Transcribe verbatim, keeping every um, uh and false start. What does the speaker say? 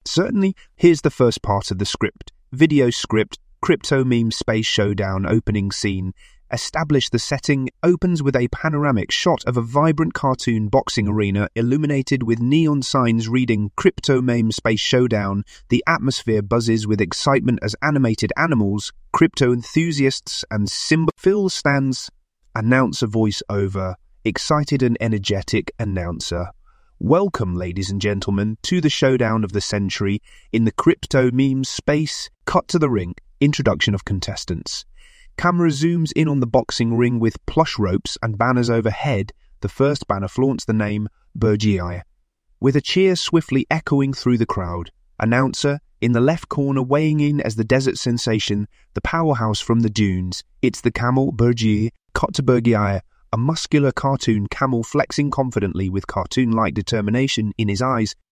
Certainly, here's the first part of the script. Video script, Crypto Meme Space Showdown opening scene. Establish the setting, opens with a panoramic shot of a vibrant cartoon boxing arena illuminated with neon signs reading Crypto Meme Space Showdown. The atmosphere buzzes with excitement as animated animals, crypto enthusiasts and symbol Phil stands. Announcer voice over. Excited and energetic announcer. Welcome, ladies and gentlemen, to the showdown of the century in the Crypto Meme Space. Cut to the ring. Introduction of contestants. Camera zooms in on the boxing ring with plush ropes and banners overhead. The first banner flaunts the name Burgii, with a cheer swiftly echoing through the crowd. Announcer, in the left corner weighing in as the desert sensation, the powerhouse from the dunes. It's the camel Burgii. Cut to Burgii, a muscular cartoon camel flexing confidently with cartoon-like determination in his eyes.